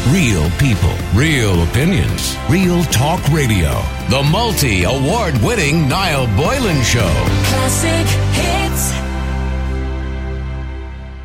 Real people, real opinions, Real Talk Radio. The multi-award-winning Niall Boylan Show. Classic hits.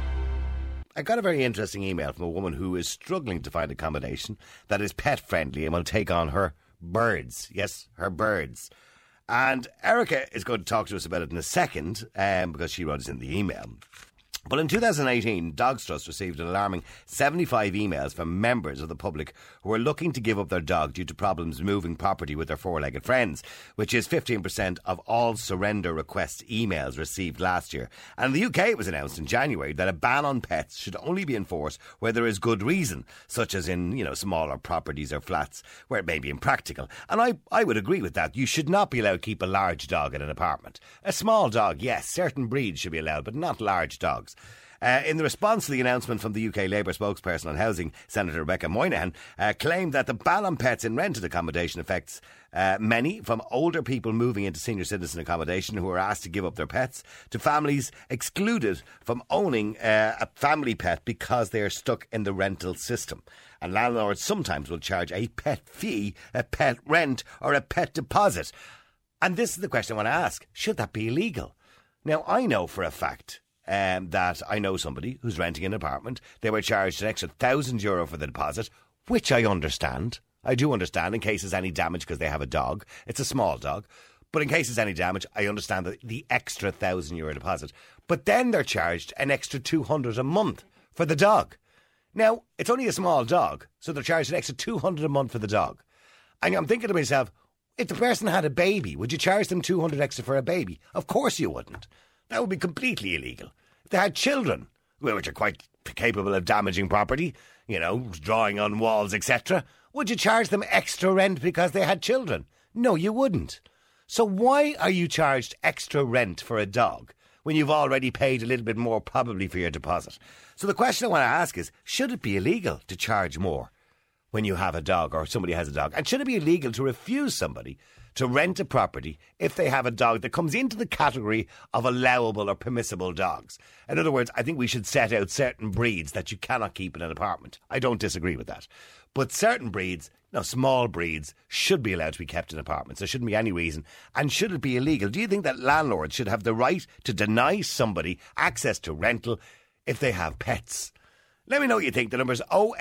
I got a very interesting email from a woman who is struggling to find accommodation that is pet friendly and will take on her birds. Yes, her birds. And Erica is going to talk to us about it in a second because she wrote us in the email. But in 2018, Dogs Trust received an alarming 75 emails from members of the public who were looking to give up their dog due to problems moving property with their four-legged friends, which is 15% of all surrender request emails received last year. And in the UK, it was announced in January that a ban on pets should only be enforced where there is good reason, such as in, smaller properties or flats where it may be impractical. And I would agree with that. You should not be allowed to keep a large dog in an apartment. A small dog, yes, certain breeds should be allowed, but not large dogs. In the response to the announcement from the UK Labour spokesperson on housing, Senator Rebecca Moynihan claimed that the ban on pets in rented accommodation affects many, from older people moving into senior citizen accommodation who are asked to give up their pets, to families excluded from owning a family pet because they are stuck in the rental system. And landlords sometimes will charge a pet fee, a pet rent or a pet deposit. And this is the question I want to ask. Should that be illegal? Now, I know for a fact that I know somebody who's renting an apartment. They were charged an extra €1,000 for the deposit, which I understand. I do understand in case there's any damage because they have a dog. It's a small dog. But in case there's any damage, I understand the extra €1,000 deposit. But then they're charged an extra $200 a month for the dog. Now, it's only a small dog, so they're charged an extra $200 a month for the dog. And I'm thinking to myself, if the person had a baby, would you charge them $200 extra for a baby? Of course you wouldn't. That would be completely illegal. If they had children, which are quite capable of damaging property, drawing on walls, etc., would you charge them extra rent because they had children? No, you wouldn't. So why are you charged extra rent for a dog when you've already paid a little bit more probably for your deposit? So the question I want to ask is, should it be illegal to charge more when you have a dog or somebody has a dog? And should it be illegal to refuse somebody to rent a property if they have a dog that comes into the category of allowable or permissible dogs? In other words, I think we should set out certain breeds that you cannot keep in an apartment. I don't disagree with that. But certain breeds, small breeds, should be allowed to be kept in apartments. There shouldn't be any reason. And should it be illegal? Do you think that landlords should have the right to deny somebody access to rental if they have pets? Let me know what you think. The number is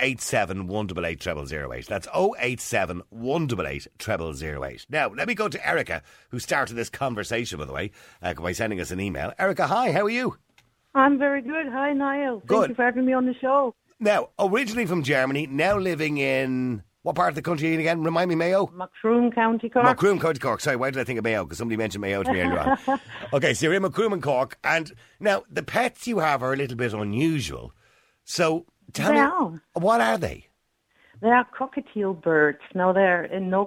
087 188 0008. That's 087 188 0008. Now, let me go to Erica, who started this conversation, by the way, by sending us an email. Erica, hi, how are you? I'm very good. Hi, Niall. Good. Thank you for having me on the show. Now, originally from Germany, now living in... What part of the country are you in again? Remind me, Mayo? Macroom, County Cork. Macroom, County Cork. Sorry, why did I think of Mayo? Because somebody mentioned Mayo to me earlier on. Okay, so you're in Macroom and Cork. And now, the pets you have are a little bit unusual. So, tell me, what are they? They are cockatiel birds. Now, they're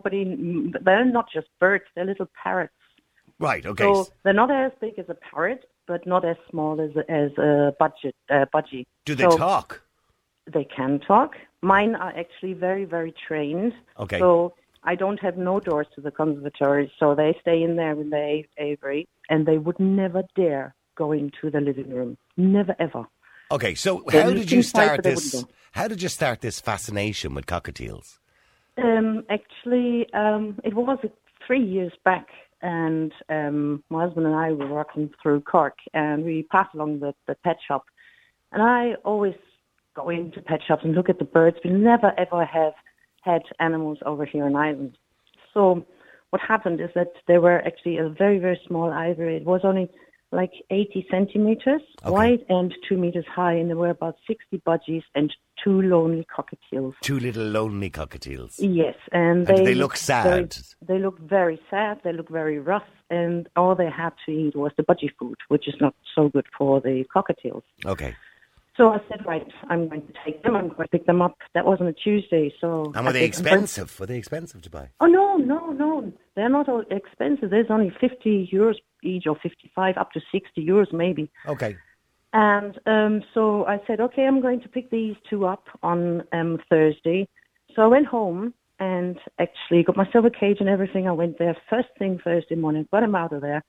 not just birds, they're little parrots. Right, okay. So, they're not as big as a parrot, but not as small as a budgie. Do they talk? They can talk. Mine are actually very, very trained. Okay. So I don't have no doors to the conservatory, so they stay in there with the aviary, and they would never dare go into the living room. Never, ever. Okay, so how did you start this? How did you start this fascination with cockatiels? Actually, it was 3 years back, and my husband and I were walking through Cork, and we passed along the pet shop, and I always go into pet shops and look at the birds. We never ever have had animals over here in Ireland. So what happened is that they were actually a very, very small aviary. It was only like 80 centimetres wide and 2 metres high, and there were about 60 budgies and 2 lonely cockatiels. 2 little lonely cockatiels. Yes, and they look sad. They look very sad. They look very rough, and all they had to eat was the budgie food, which is not so good for the cockatiels. Okay. So I said, right, I'm going to take them. I'm going to pick them up. That was on a Tuesday. So. And were they expensive? Were they expensive to buy? Oh, no. They're not all expensive. There's only €50 each, or 55, up to €60 maybe. Okay. And so I said, okay, I'm going to pick these 2 up on Thursday. So I went home and actually got myself a cage and everything. I went there first thing Thursday morning, got them out of there.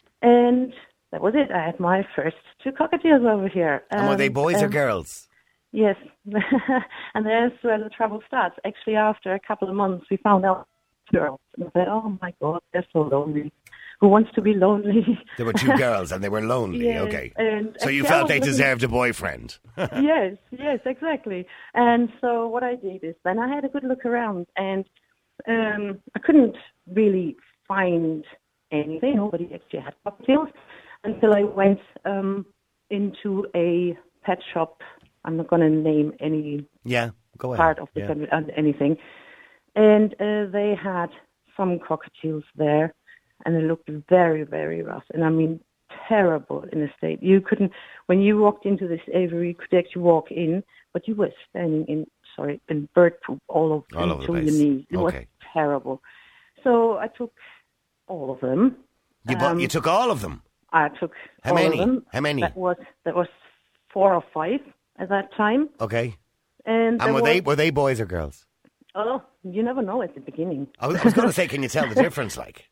And that was it. I had my first 2 cockatiels over here. And were they boys or girls? Yes. And there's where the trouble starts. Actually, after a couple of months, we found out girls. And I said, oh, my God, they're so lonely. Who wants to be lonely? There were two girls and they were lonely. Yes, Okay. and So you actually, I felt was they looking- deserved a boyfriend. Yes, exactly. And so what I did is then I had a good look around, and I couldn't really find anything. Nobody actually had cocktails until I went into a pet shop. I'm not going to name any Yeah, go ahead. part of the country, anything. And they had some cockatiels there, and they looked very, very rough. And I mean, terrible in a state. You couldn't, when you walked into this aviary, you could actually walk in, but you were standing in bird poop all over All over the to your place. knees. It was Okay. terrible. So I took all of them. You took all of them? I took How all many? of them. How many? That was 4 or 5 at that time. Okay. And And there were they boys or girls? Oh, you never know at the beginning. I was going to say, can you tell the difference, like?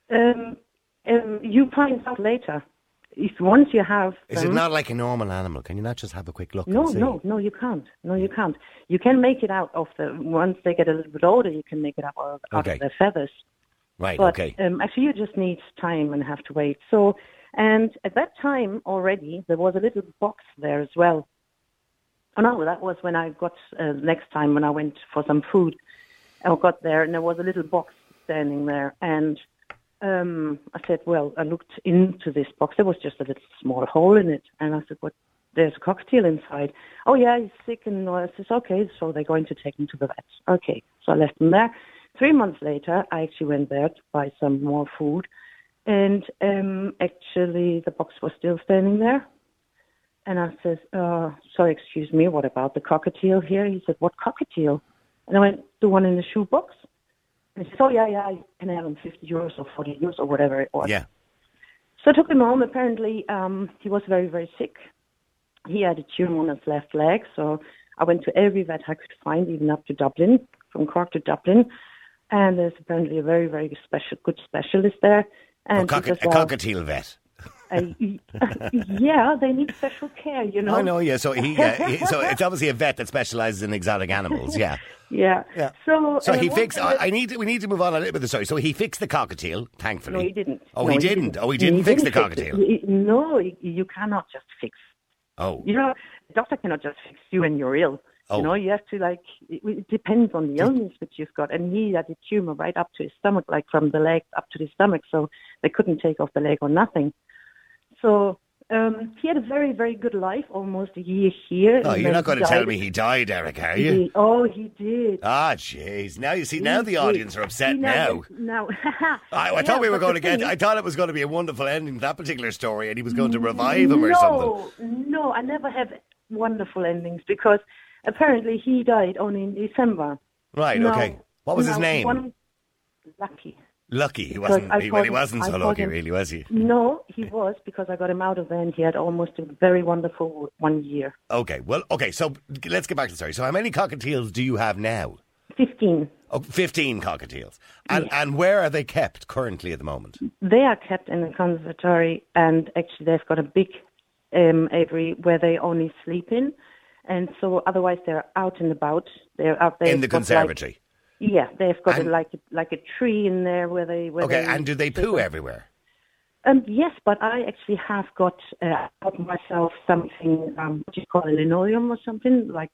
You find out later. If once you have Is them, it not like a normal animal? Can you not just have a quick look No, and see? no, you can't. No, you can't. You can make it out of the once they get a little bit older. You can make it out Okay. of their feathers. Right, But okay. actually, you just need time and have to wait. So, and at that time already, there was a little box there as well. Oh no, that was when I got next time when I went for some food. I got there and there was a little box standing there, and I said, well, I looked into this box. There was just a little small hole in it, and I said, what? There's a cockatiel inside. Oh yeah, he's sick, and I said, okay, so they're going to take him to the vet. Okay, so I left him there. 3 months later, I actually went there to buy some more food, and actually the box was still standing there. And I said, sorry, excuse me, what about the cockatiel here? He said, what cockatiel? And I went, the one in the shoebox. And he said, oh, yeah, I can have him 50 euros or 40 euros or whatever it was. Yeah. So I took him home. Apparently, he was very, very sick. He had a tumor on his left leg. So I went to every vet I could find, even up to Dublin, from Cork to Dublin. And there's apparently a very, very good specialist there. And A he says, cockatiel vet. yeah, they need special care, you know. I know, yeah. So so it's obviously a vet that specialises in exotic animals. Yeah. Yeah. Yeah. So he one fixed. time We need to move on a little bit of the story. So he fixed the cockatiel, thankfully. No, he didn't. Oh, No, he didn't. Oh, he didn't fix the cockatiel. No, you cannot just fix. Oh, You know, the doctor cannot just fix you when you're ill. Oh. You know, you have to it depends on the illness that you've got. And he had a tumor right up to his stomach, like from the leg up to the stomach. So they couldn't take off the leg or nothing. So he had a very, very good life, almost a year here. oh, and you're then not going to he tell died. me he died, Eric, are you? He did. Ah, jeez. Now you see. Now the He audience did. are upset He now. Now, I thought we were going to get. I thought it was going to be a wonderful ending to that particular story, and he was going to revive him or something. No, I never have wonderful endings because apparently he died only in December. Right. Now- Okay. What was his now, name? Lucky. Lucky. He Because wasn't. I He called him- wasn't I so called lucky, him- really, was he? No, he was because I got him out of there and he had almost a very wonderful 1 year. Okay. Well. Okay. So let's get back to the story. So how many cockatiels do you have now? 15. Oh, 15 cockatiels. And where are they kept currently at the moment? They are kept in the conservatory and actually they've got a big aviary where they only sleep in. And so otherwise they're out and about. They're out there. In the conservatory. Yeah, they've got And- like a tree in there where they. Okay. And do they poo everywhere? Yes, but I actually have got myself something. What do you call it, linoleum or something like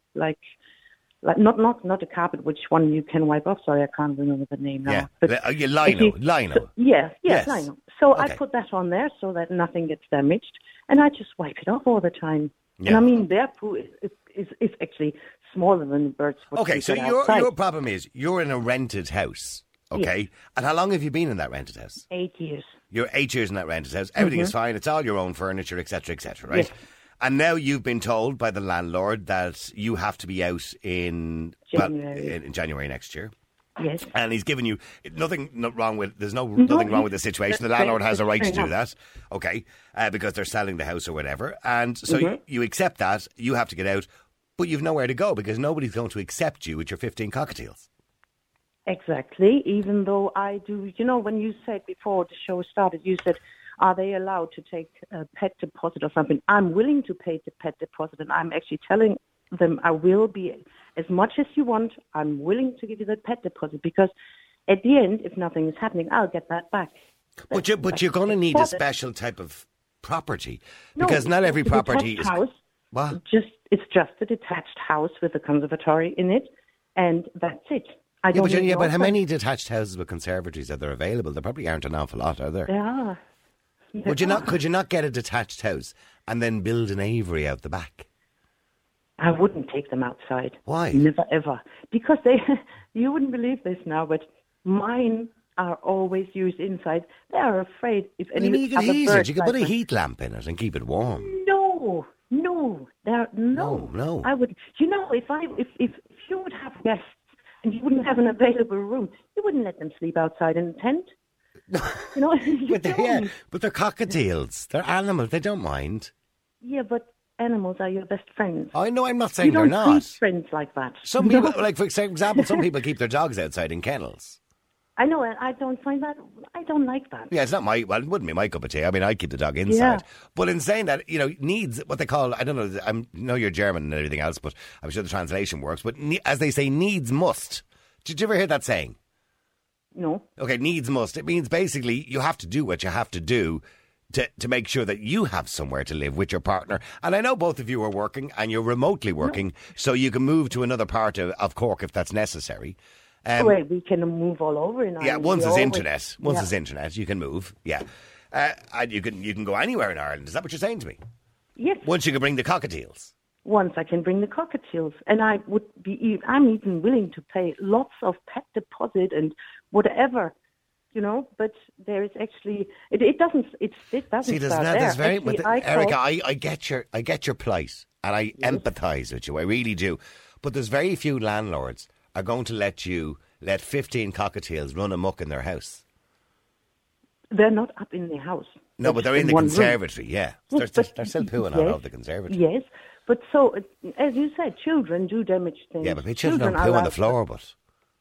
not a carpet, which one you can wipe off. Sorry, I can't remember the name now. Yeah. But Lino. So, yes, Yes. lino. So Okay. I put that on there so that nothing gets damaged, and I just wipe it off all the time. Yeah. And I mean, their poo is actually smaller than the birds. what Okay, you so get your outside. problem is you're in a rented house, okay? And how long have you been in that rented house? 8 years. You're 8 years in that rented house. Everything is fine. It's all your own furniture, etc., right? Yes. And now you've been told by the landlord that you have to be out in January. in January next year. Yes. And he's given you nothing wrong with. There's nothing wrong with the situation. The landlord has a right to do that, okay? Because they're selling the house or whatever. And so you accept that. You have to get out, but you've nowhere to go because nobody's going to accept you with your 15 cockatiels. Exactly. Even though I do, you know, when you said before the show started, you said, are they allowed to take a pet deposit or something? I'm willing to pay the pet deposit, and I'm actually telling them. I will be, as much as you want, I'm willing to give you the pet deposit, because at the end, if nothing is happening, I'll get that back. But you're going to need a special type of property, because not every property is... House, what? It's just a detached house with a conservatory in it, and that's it. But how many detached houses with conservatories are there available? There probably aren't an awful lot, are there? There are. Could you not get a detached house and then build an aviary out the back? I wouldn't take them outside. Why? Never ever. Because you wouldn't believe this now, but mine are always used inside. They are afraid if any you can other heat birds it. You can put a like heat lamp in it and keep it warm. No. No. I would. You know, if you would have guests and you wouldn't have an available room, you wouldn't let them sleep outside in a tent. You know, but they're cockatiels. They're animals. They don't mind. Yeah, but animals are your best friends. I know. I'm not saying you they're don't not. treat friends like that. Some people, like for example, some people keep their dogs outside in kennels. I know, and I don't find that. I don't like that. Yeah, it's not it wouldn't be my cup of tea. I mean, I'd keep the dog inside. Yeah. But in saying that, needs, what they call, I don't know, I know you're German and everything else, but I'm sure the translation works. But as they say, needs must. Did you ever hear that saying? No. Okay, needs must. It means basically you have to do what you have to do to make sure that you have somewhere to live with your partner. And I know both of you are working and you're remotely working, so you can move to another part of Cork if that's necessary. Well, we can move all over in Ireland. Yeah, once there's internet, you can move. Yeah, and you can go anywhere in Ireland. Is that what you're saying to me? Yes. Once you can bring the cockatiels. Once I can bring the cockatiels, and I'm even willing to pay lots of pet deposit and whatever, But there is actually it doesn't. See, there's very. Erica, I get your plight, and I empathise with you. I really do. But there's very few landlords are going to let 15 cockatiels run amok in their house. They're not up in the house. No, but they're in the conservatory, yeah. They're still pooing all over the conservatory. Yes, but so, as you said, children do damage things. Yeah, but children don't poo on the floor, but...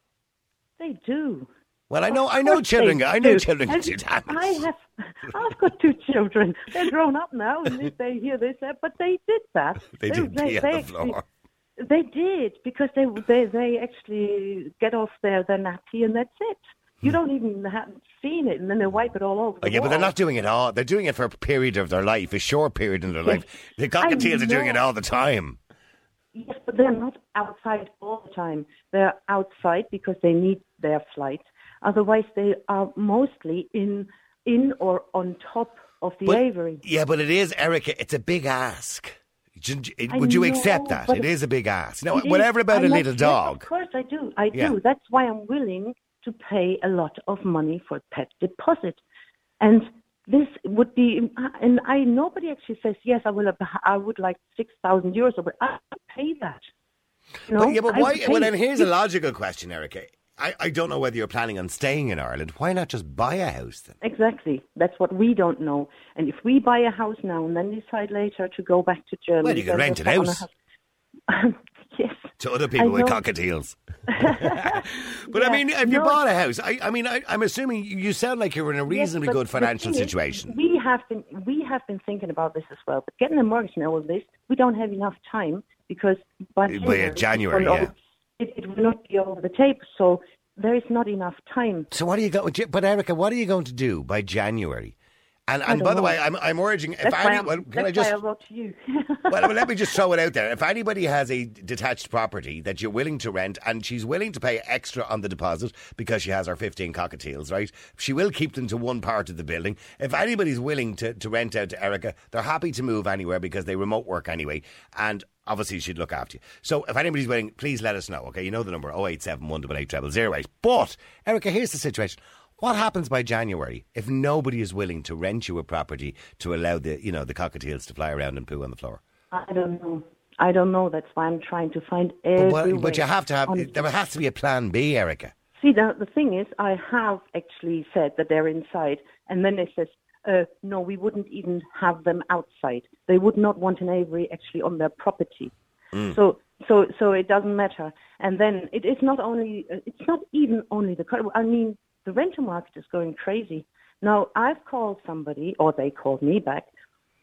They do. Well, I know children can do damage. I've got 2 children. They're grown up now, and if they hear this, but they did that. They did pee on the floor. They did, because they actually get off their nappy and that's it. You don't even have seen it, and then they wipe it all over the wall. But they're not doing it all. They're doing it for a period of their life, a short period in their life. The cockatiels are doing it all the time. Yes, but they're not outside all the time. They're outside because they need their flight. Otherwise, they are mostly in or on top of the aviary. Yeah, but it is, Erica, it's a big ask. Would you accept that? It is a big ask. Now, whatever about a little dog. Of course I do. I do. That's why I'm willing to pay a lot of money for pet deposit. And this would be, and nobody actually says, yes, I would like 6,000 euros, but I pay that. But why? Well, then here's a logical question, Erica. I don't know whether you're planning on staying in Ireland. Why not just buy a house then? Exactly. That's what we don't know. And if we buy a house now and then decide later to go back to Germany... Well, you can rent it out. Yes. To other people with cockatiels. But I mean, if you bought a house, I'm assuming you sound like you're in a reasonably good financial situation. We have been thinking about this as well. But getting a mortgage and all this, we don't have enough time because by January, it will not be over the tape. So there is not enough time. So what are you going? But Erica, what are you going to do by January? And by the way, I'm urging. Why I wrote to you. Well, let me just throw it out there. If anybody has a detached property that you're willing to rent, and she's willing to pay extra on the deposit because she has her 15 cockatiels, right? She will keep them to one part of the building. If anybody's willing to rent out to Erica, they're happy to move anywhere because they remote work anyway, and obviously she'd look after you. So if anybody's willing, please let us know. Okay, you know the number 087 188 0008. But Erica, here's the situation. What happens by January if nobody is willing to rent you a property to allow the cockatiels to fly around and poo on the floor? I don't know. That's why I'm trying to find every way. But you have to have. There has to be a plan B, Erica. See, the thing is, I have actually said that they're inside, and then they says, no, we wouldn't even have them outside. They would not want an aviary actually on their property. So it doesn't matter. And then it's not even only the rental market is going crazy. Now, I've called somebody, or they called me back,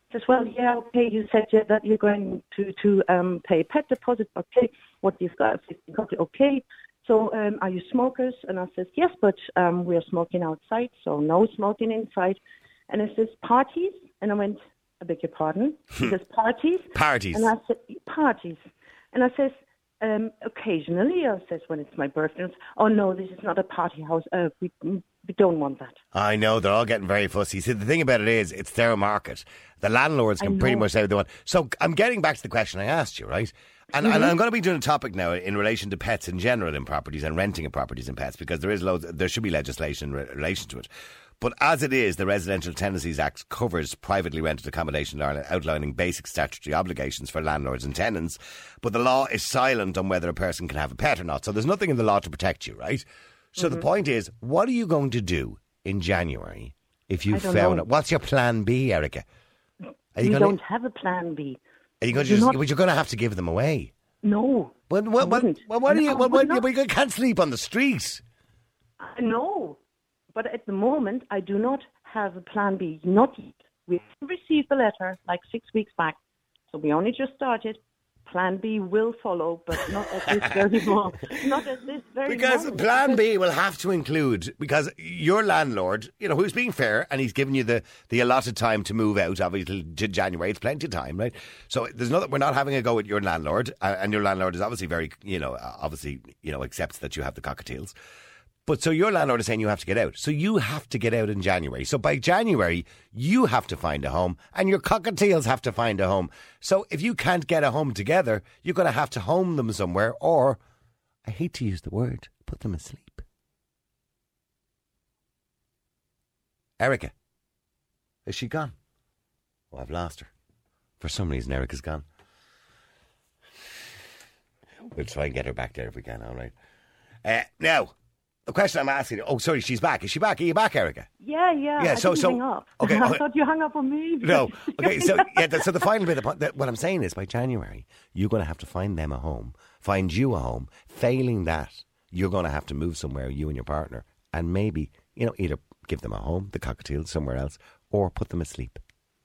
Says, well, yeah, okay, you said that you're going to pay pet deposit. Okay, what you've got, okay. So are you smokers? And I says, yes, but we are smoking outside, so no smoking inside. And it says, parties? And I went, I beg your pardon? He says, parties? Parties. And I said, parties. And I says, occasionally, I says, when it's my birthday, oh no, this is not a party house. We don't want that. I know, they're all getting very fussy. See, the thing about it is, it's their market. The landlords can pretty much say what they want. So I'm getting back to the question I asked you, right? And I'm going to be doing a topic now in relation to pets in general in properties and renting of properties and pets, because there should be legislation in relation to it. But as it is, the Residential Tenancies Act covers privately rented accommodation in Ireland, outlining basic statutory obligations for landlords and tenants. But the law is silent on whether a person can have a pet or not. So there's nothing in the law to protect you, right? So the point is, what are you going to do in January if you found it? What's your plan B, Erica? We don't have a plan B. Are you going to but you're going to have to give them away. No. What do you can't sleep on the street. No. But at the moment, I do not have a plan B. Not yet. We received the letter like 6 weeks back. So we only just started. Plan B will follow, but not at this very moment. Not at this very because moment. Plan B will have to include, because your landlord, who's being fair, and he's given you the allotted time to move out, obviously to January. It's plenty of time, right? So we're not having a go at your landlord, and your landlord is obviously very, accepts that you have the cockatiels. But so your landlord is saying you have to get out. So you have to get out in January. So by January, you have to find a home and your cockatiels have to find a home. So if you can't get a home together, you're going to have to home them somewhere, or, I hate to use the word, put them asleep. Erica, is she gone? Oh, I've lost her. For some reason, Erica's gone. We'll try and get her back there if we can, all right. Now, the question I'm asking, sorry, she's back. Is she back? Are you back, Erica? Yeah. I didn't hang up. Okay, I thought you hung up on me. No. Okay, so the final bit, what I'm saying is by January, you're going to have to find them a home, find you a home. Failing that, you're going to have to move somewhere, you and your partner, and maybe, either give them a home, the cockatiels, somewhere else, or put them asleep.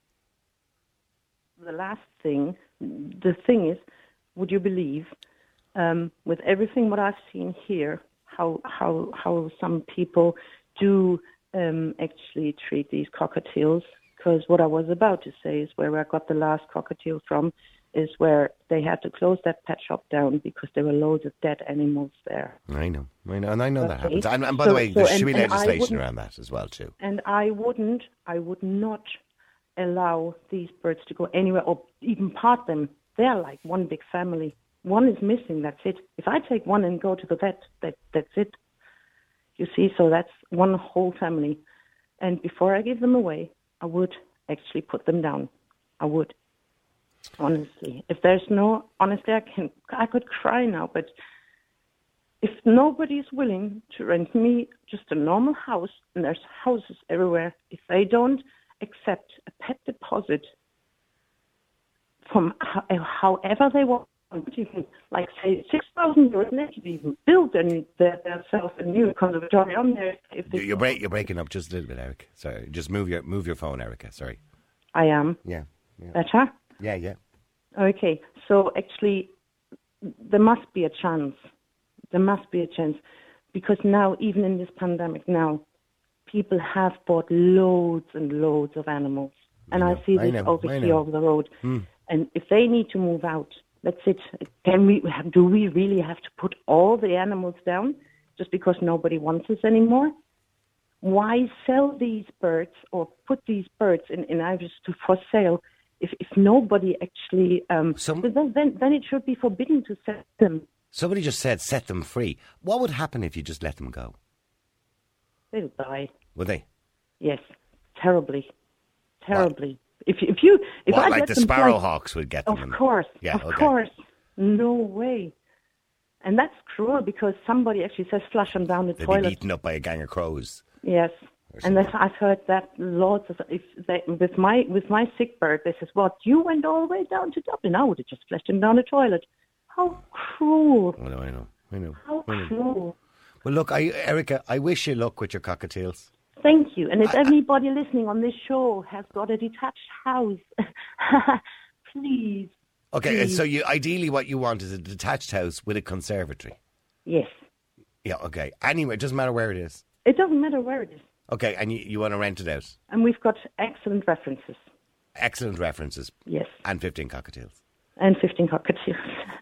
The thing is, would you believe, with everything what I've seen here, how some people do actually treat these cockatiels, because what I was about to say is where I got the last cockatiel from is where they had to close that pet shop down because there were loads of dead animals there. I know, and I know that happens. And by the way, there should be legislation around that as well too. And I would not allow these birds to go anywhere or even part them. They're like one big family. One is missing, that's it. If I take one and go to the vet, that's it. You see, so that's one whole family. And before I give them away, I would actually put them down. I would. Honestly. If there's honestly, I could cry now, but if nobody's willing to rent me just a normal house, and there's houses everywhere, if they don't accept a pet deposit from however they want, like say 6,000 euros, and they could even build themselves a new conservatory on there. You're breaking up just a little bit, Eric. Sorry, just move your phone, Erica. Sorry. I am. Yeah. Better. Yeah. Okay, so actually, there must be a chance. There must be a chance, because now, even in this pandemic, now people have bought loads and loads of animals, and I see this over here over the road. And if they need to move out, that's it. Do we really have to put all the animals down just because nobody wants us anymore? Why sell these birds or put these birds in Irish for sale if nobody actually... then it should be forbidden to sell them. Somebody just said set them free. What would happen if you just let them go? They'll die. Would they? Yes, terribly. What? If I like the sparrowhawks would get them? Of course. No way. And that's cruel because somebody actually says flush them down the toilet. They'd be eaten up by a gang of crows. Yes. And I've heard that lots of... with my sick bird, they says, what, you went all the way down to Dublin? I would have just flushed him down the toilet. How cruel. Oh, I know. How cruel. Well, look, Erica, I wish you luck with your cockatiels. Thank you. And if anybody listening on this show has got a detached house, please. Okay, please. so ideally what you want is a detached house with a conservatory. Yes. Yeah, okay. Anyway, it doesn't matter where it is. It doesn't matter where it is. Okay, and you want to rent it out. And we've got excellent references. Excellent references. Yes. And 15 cockatiels. And 15 cockatiels.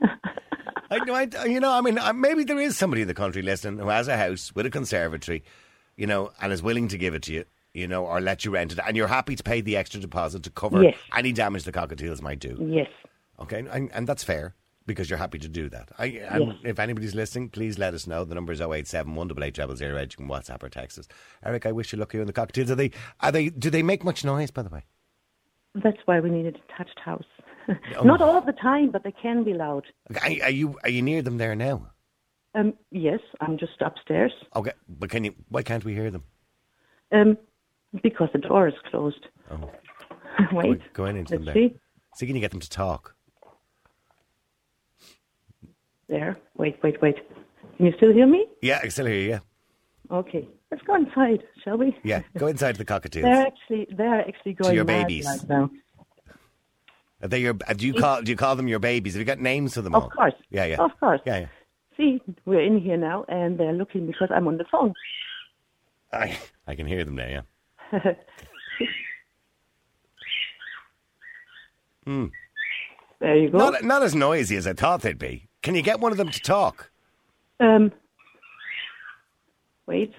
Maybe there is somebody in the country listening who has a house with a conservatory, and is willing to give it to you, or let you rent it, and you're happy to pay the extra deposit to cover any damage the cockatiels might do. Yes. Okay, and that's fair, because you're happy to do that. If anybody's listening, please let us know. The number is 087 188 0008. You can WhatsApp or text us. Eric, I wish you luck here in the cockatiels. Do they make much noise, by the way? That's why we need a detached house. Not all the time, but they can be loud. Okay, are you near them there now? Yes, I'm just upstairs. Okay, but why can't we hear them? Because the door is closed. Oh. Wait. Go in into them there. See? See, can you get them to talk? There. Wait. Can you still hear me? Yeah, I can still hear you, yeah. Okay. Let's go inside, shall we? Yeah, go inside the cockatiels. They're actually going to your mad babies right now. Are they do you call them your babies? Have you got names for them all? Of course. Yeah. Of course. Yeah. See, we're in here now, and they're looking because I'm on the phone. I can hear them there, yeah. There you go. Not as noisy as I thought they'd be. Can you get one of them to talk? Wait.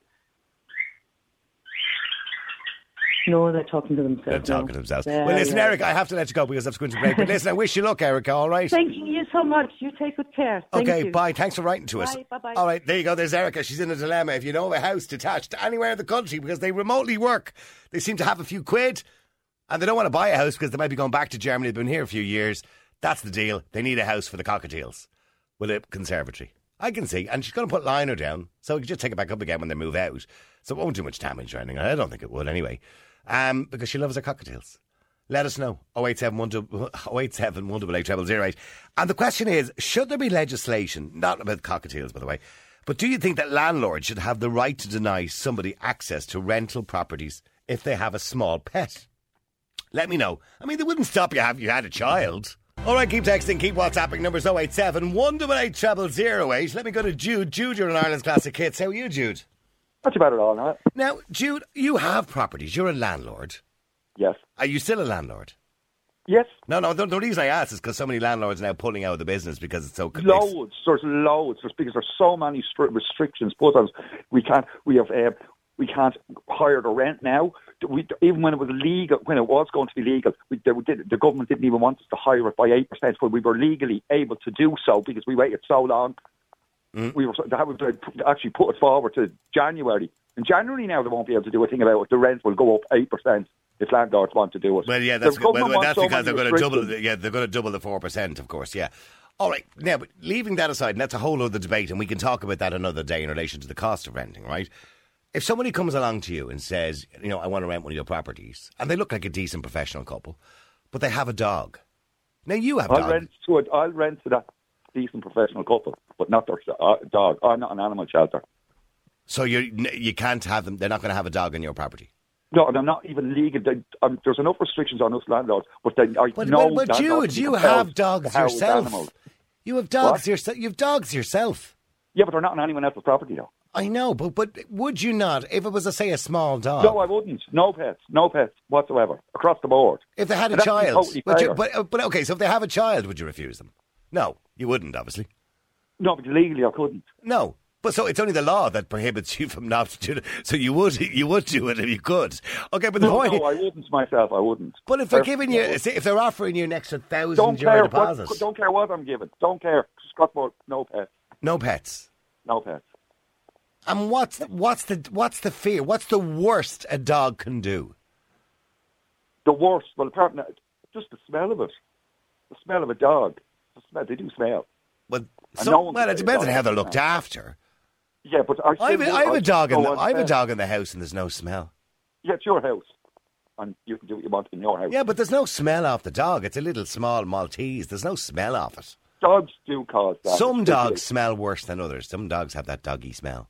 No, they're talking to themselves. They're talking to themselves. Well, listen, Eric, I have to let you go because I've going to break. But listen, I wish you luck, Erica, all right? Thank you so much. You take good care. Thank you. Bye. Thanks for writing to us. Bye-bye. All right, there you go. There's Erica. She's in a dilemma. If you know of a house detached anywhere in the country because they remotely work, they seem to have a few quid and they don't want to buy a house because they might be going back to Germany. They've been here a few years. That's the deal. They need a house for the cockatiels with a conservatory. I can see. And she's going to put liner down so we can just take it back up again when they move out. So it won't do much damage or anything. I don't think it would anyway. Because she loves her cockatiels. Let us know. 087 188 0008. And the question is, should there be legislation, not about cockatiels, by the way, but do you think that landlords should have the right to deny somebody access to rental properties if they have a small pet? Let me know. I mean, they wouldn't stop you if you had a child. All right, keep texting, keep WhatsApping. Numbers 087 188 0008. Let me go to Jude. Jude, you're in Ireland's Classic Hits. How are you, Jude? Not too bad at all, no. Now, Jude, you have properties. You're a landlord. Yes. Are you still a landlord? Yes. No, the reason I ask is because so many landlords are now pulling out of the business because it's so... Loads. There's loads. Because there's so many restrictions put on us. We can't hire or rent now. Even when it was legal, when it was going to be legal, the government didn't even want us to hire it by 8%, but we were legally able to do so because we waited so long. They actually put it forward to January. In January now, they won't be able to do a thing about it. The rent will go up 8% if landlords want to do it. Well, yeah, that's because they're going to double. They're going to double the 4%, of course. Yeah. All right. Now, but leaving that aside, and that's a whole other debate, and we can talk about that another day in relation to the cost of renting, right? If somebody comes along to you and says, I want to rent one of your properties, and they look like a decent professional couple, but they have a dog. Now, you have a dog. I'll rent to that decent professional couple, but not their dog. I'm not an animal shelter. So you can't have them. They're not going to have a dog on your property. No, and I'm not even legal. There's enough restrictions on us landlords, but Jude, you have dogs yourself. Animals. You have dogs yourself. You have dogs yourself. Yeah, but they're not on anyone else's property, though. I know, but would you not, if it was, say, a small dog? No, I wouldn't. No pets whatsoever, across the board. If they had a child, but okay, so if they have a child, would you refuse them? No, you wouldn't, obviously. No, but legally I couldn't. No, but so it's only the law that prohibits you from not to do it. So you would do it if you could. Okay, but the point. No, I wouldn't myself. I wouldn't. But if they're giving you, if they're offering you an extra €1,000 deposit, don't care what I'm given. Don't care. Scotmore, no pets. No pets. No pets. And what's the fear? What's the worst a dog can do? The worst? Well, apparently, just the smell of it. The smell of a dog. They do smell. Well, it depends on how they're looked after. Yeah, but I have a dog in the house, and there's no smell. Yeah, it's your house, and you can do what you want in your house. Yeah, but there's no smell off the dog. It's a little small Maltese. There's no smell off it. Dogs do cause that. Some dogs smell worse than others. Some dogs have that doggy smell.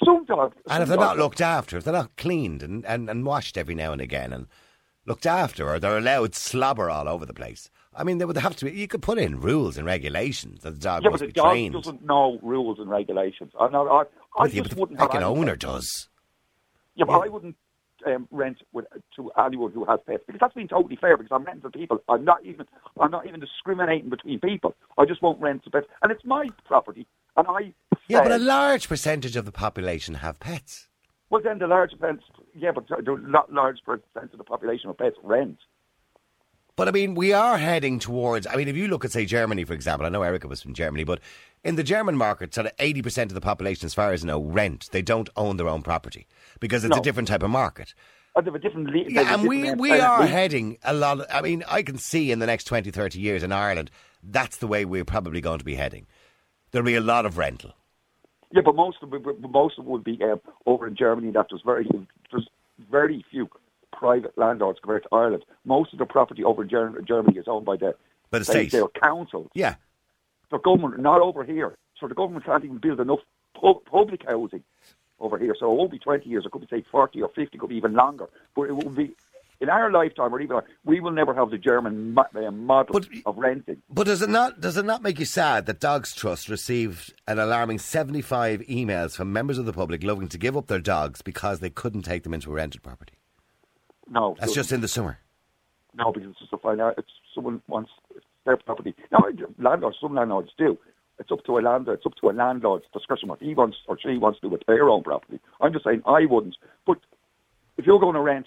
some dogs. And if they're not looked after, if they're not cleaned and washed every now and again and looked after, or they're allowed slobber all over the place, I mean, there would have to be. You could put in rules and regulations that the dog must be trained. But the dog doesn't know rules and regulations. I just wouldn't. Like an owner does. Yeah, but I wouldn't rent to anyone who has pets, because that's being totally fair. Because I'm renting to people. I'm not even discriminating between people. I just won't rent to pets, and it's my property. And yeah, but a large percentage of the population have pets. Well, then the large pets. Yeah, but the large percentage of the population of pets rent. But I mean, we are heading towards. I mean, if you look at, say, Germany, for example, I know Erica was from Germany, but in the German market, sort of 80% of the population, as far as I know, rent. They don't own their own property because it's a different type of market. They have a different. And we are heading a lot. I mean, I can see in the next 20, 30 years in Ireland, that's the way we're probably going to be heading. There'll be a lot of rental. Yeah, but most of it would be over in Germany. That there's very few private landlords compared to Ireland. Most of the property over in Germany is owned by the state. Their councils. Yeah. The government, not over here. So the government can't even build enough public housing over here. So it won't be 20 years. It could be, say, 40 or 50. It could be even longer. But it will be, in our lifetime, or even we will never have the German model of renting. But does it not make you sad that Dogs Trust received an alarming 75 emails from members of the public looking to give up their dogs because they couldn't take them into a rented property? No. That's just in the summer. No, because it's just a fine art. It's someone wants their property. Now, some landlords do. It's up to a landlord. It's up to a landlord's discretion what he wants or she wants to do with their own property. I'm just saying I wouldn't. But if you're going to rent,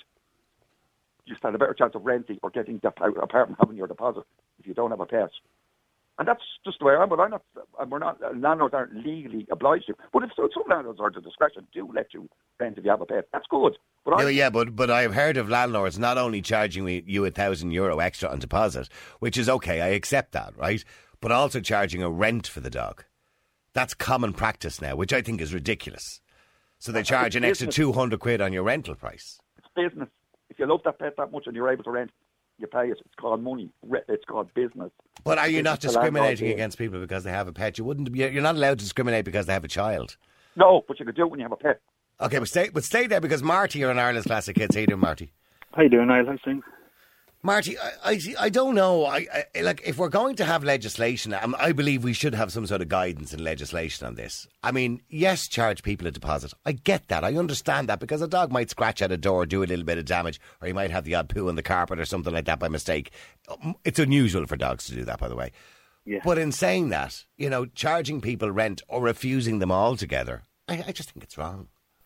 you stand a better chance of renting or getting the apartment having your deposit if you don't have a pet. And that's just the way I am. But landlords aren't legally obliged to. But if some landlords are at the discretion, do let you rent if you have a pet. That's good. But I've heard of landlords not only charging you €1,000 extra on deposit, which is okay, I accept that, right? But also charging a rent for the dog. That's common practice now, which I think is ridiculous. So they charge an extra £200 on your rental price. It's business. If you love that pet that much and you're able to rent, you pay it. It's called money. It's called business. But are you not discriminating against people because they have a pet? You're not allowed to discriminate because they have a child. No, but you could do it when you have a pet. Okay, but stay there, because Marty, you're on Ireland's Classic Hits. How you doing, Marty? How you doing, Niall? How's things? Marty, I don't know. Like, if we're going to have legislation, I believe we should have some sort of guidance and legislation on this. I mean, yes, charge people a deposit. I get that. I understand that, because a dog might scratch at a door, do a little bit of damage, or he might have the odd poo on the carpet or something like that by mistake. It's unusual for dogs to do that, by the way. Yeah. But in saying that, charging people rent or refusing them altogether, I just think it's wrong.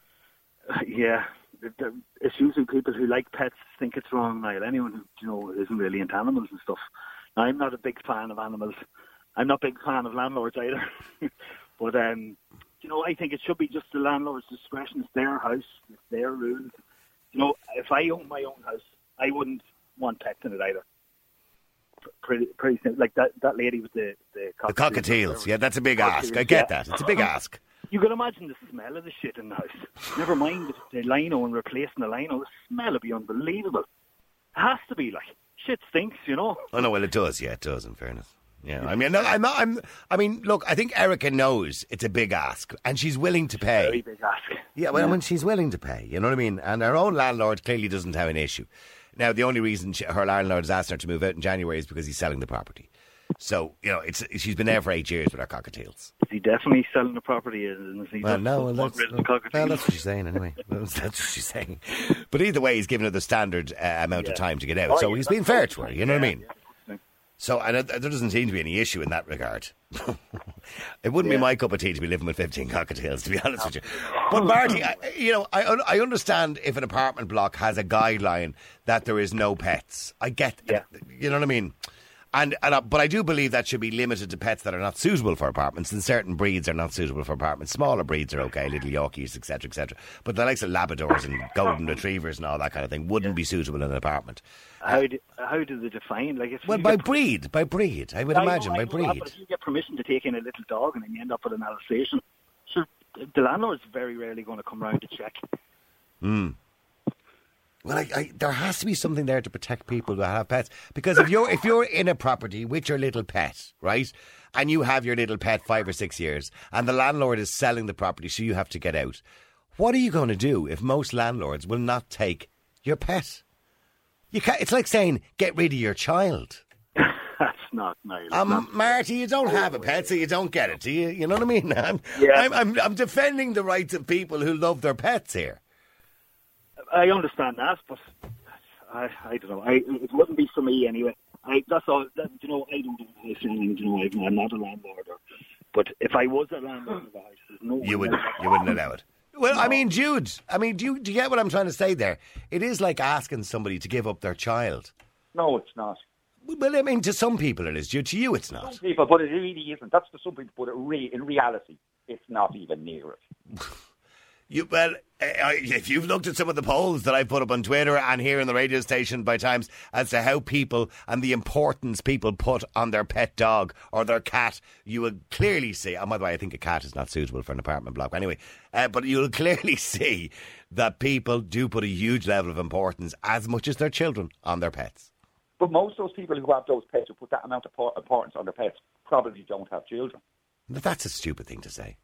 Yeah. It's usually people who like pets think it's wrong, Niall. Anyone who isn't really into animals and stuff. Now, I'm not a big fan of animals. I'm not a big fan of landlords either. But I think it should be just the landlord's discretion. It's their house, it's their rules. If I owned my own house, I wouldn't want pets in it either. Pretty simple. Like that lady with the cockatiels. Yeah, that's a big ask. I get that. It's a big ask. You can imagine the smell of the shit in the house. Never mind the lino and replacing the lino. The smell would be unbelievable. It has to be, like, shit stinks, Oh no, well, it does. Yeah, it does. In fairness, yeah. I mean, no, I mean, look, I think Erica knows it's a big ask, and she's willing to pay. Very big ask. Yeah, well, when she's willing to pay, you know what I mean. And her own landlord clearly doesn't have an issue. Now, the only reason her landlord has asked her to move out in January is because he's selling the property. So, she's been there for 8 years with her cockatiels. Is he definitely selling the property? That's what she's saying anyway. That's what she's saying. But either way, he's given her the standard amount of time to get out. So he's been fair to her, you know what I mean? Yeah. So, and there doesn't seem to be any issue in that regard. It wouldn't be my cup of tea to be living with 15 cockatiels, to be honest with you. But Marty, I understand if an apartment block has a guideline that there is no pets. I get that. You know what I mean? But I do believe that should be limited to pets that are not suitable for apartments, and certain breeds are not suitable for apartments. Smaller breeds are okay, little Yorkies, etc., etc. But the likes of Labradors and Golden Retrievers and all that kind of thing wouldn't be suitable in an apartment. How do they define? By breed. I would imagine, by breed. But if you get permission to take in a little dog and then you end up with an Alsatian, sure, the landlord's very rarely going to come round to check. Well, there has to be something there to protect people who have pets. Because if you're in a property with your little pet, right, and you have your little pet 5 or 6 years, and the landlord is selling the property, so you have to get out, what are you going to do if most landlords will not take your pet? You can't. It's like saying, get rid of your child. That's not nice. Marty, you don't have a pet, so you don't get it, do you? You know what I mean? I'm defending the rights of people who love their pets here. I understand that, but I don't know. It wouldn't be for me anyway. That's all. I don't do the thing. I'm not a landlord. But if I was a landlord of the house, there's no way you wouldn't allow it. Well, no. I mean, Jude, do you get what I'm trying to say there? It is like asking somebody to give up their child. No, it's not. Well, I mean, to some people it is, Jude. To you, it's not. Some people, but it really isn't. That's to some people, but in reality, it's not even near it. If you've looked at some of the polls that I put up on Twitter and here in the radio station by times as to how people and the importance people put on their pet dog or their cat, you will clearly see, and by the way, I think a cat is not suitable for an apartment block anyway, but you'll clearly see that people do put a huge level of importance, as much as their children, on their pets. But most of those people who have those pets, who put that amount of importance on their pets, probably don't have children. But that's a stupid thing to say.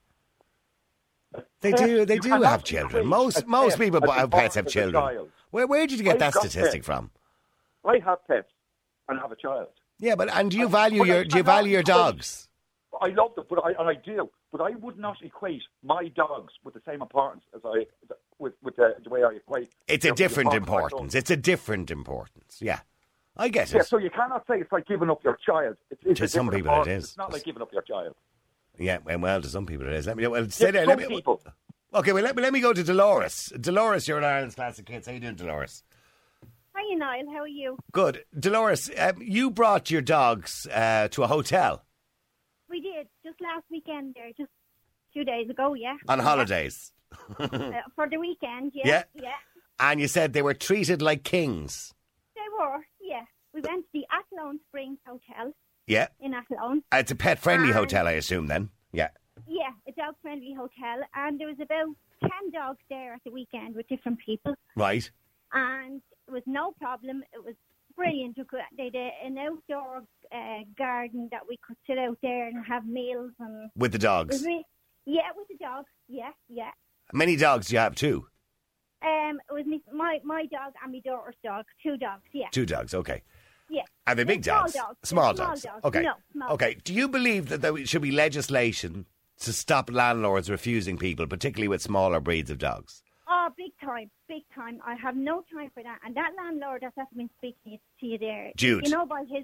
They do have children. Most people who have pets have children. Where did you get that statistic from? I have pets and have a child. Yeah, and do you value your dogs? I love them, I do. But I would not equate my dogs with the same importance as with the way I equate. It's a different importance. It's a different importance. Yeah, I get it. Yeah, so you cannot say it's like giving up your child. To some people, it is. It's not like giving up your child. Yeah, well, to some people it is. Okay, well, let me go to Dolores. Dolores, you're an Ireland's Classic Hits. How you doing, Dolores? Hi, Niall. How are you? Good. Dolores, you brought your dogs to a hotel. We did, just last weekend there, just 2 days ago, yeah. On holidays? For the weekend, yeah. And you said they were treated like kings. They were, yeah. We went to the Athlone Springs Hotel. Yeah. In Athlone. It's a pet-friendly hotel, I assume, then? Yeah. Yeah, a dog-friendly hotel. And there was about 10 dogs there at the weekend with different people. Right. And it was no problem. It was brilliant. They had an outdoor garden that we could sit out there and have meals. And with the dogs? Yeah, with the dogs. Yeah. How many dogs do you have, too? It was my dog and my daughter's dog. 2 dogs, yeah. 2 dogs, okay. Yeah. Are they big dogs? Small dogs. Okay. No, small. Okay. Do you believe that there should be legislation to stop landlords refusing people, particularly with smaller breeds of dogs? Oh, big time. I have no time for that. And that landlord that's been speaking to you there, Jude. You know by his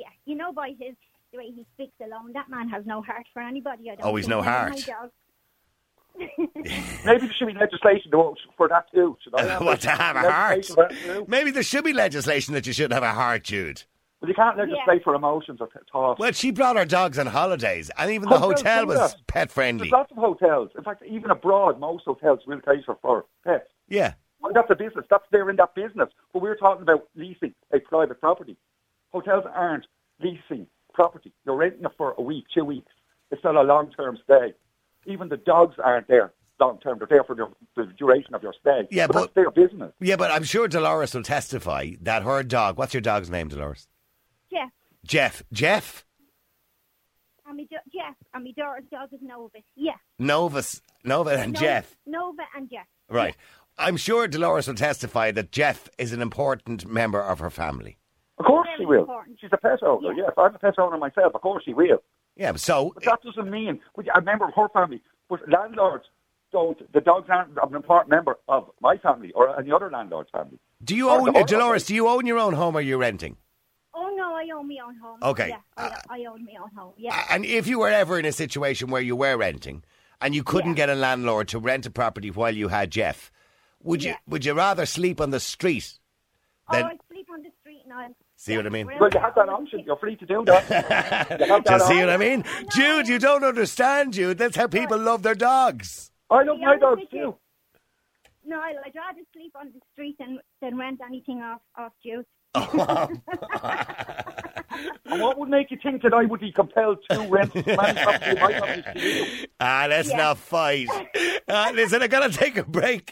the way he speaks alone, that man has no heart for anybody. He's no heart. Maybe there should be legislation for that too. What, to have a heart? Maybe there should be legislation that you should have a heart, Jude. Well, you can't legislate for emotions or thoughts. Well, she brought her dogs on holidays, and even the hotel was pet-friendly. There's lots of hotels. In fact, even abroad, most hotels will cater for pets. Yeah. Well, that's a business. They're in that business. But we're talking about leasing a private property. Hotels aren't leasing property. You're renting it for a week, 2 weeks. It's not a long-term stay. Even the dogs aren't there long-term. They're there for the duration of your stay. Yeah, but that's their business. Yeah, but I'm sure Dolores will testify that her dog... What's your dog's name, Dolores? Jeff. Jeff? And my daughter's dog is Nova. Yeah. Nova and Jeff. Nova and Jeff. Right. Yeah. I'm sure Dolores will testify that Jeff is an important member of her family. Of course she will. She's a pet owner. Yes, I'm a pet owner myself. Of course she will. Yeah, but that doesn't mean a member of her family. But landlords don't. The dogs aren't an important member of my family or any other landlord's family. Do you own, Dolores? Do you own your own home, or are you renting? Oh no, I own my own home. Okay. Yeah, I own my own home. Yeah. And if you were ever in a situation where you were renting and you couldn't get a landlord to rent a property while you had Jeff, would you rather sleep on the street? I'd sleep on the street now. See what I mean? Well, you have that option. You're free to do that. Do you see what I mean? Jude, you don't understand, Jude. That's how people love their dogs. I love my dogs too. No, I'd rather sleep on the street than rent anything off Jude. And what would make you think that I would be compelled to rent my property to you? Let's not fight. Listen, I got to take a break.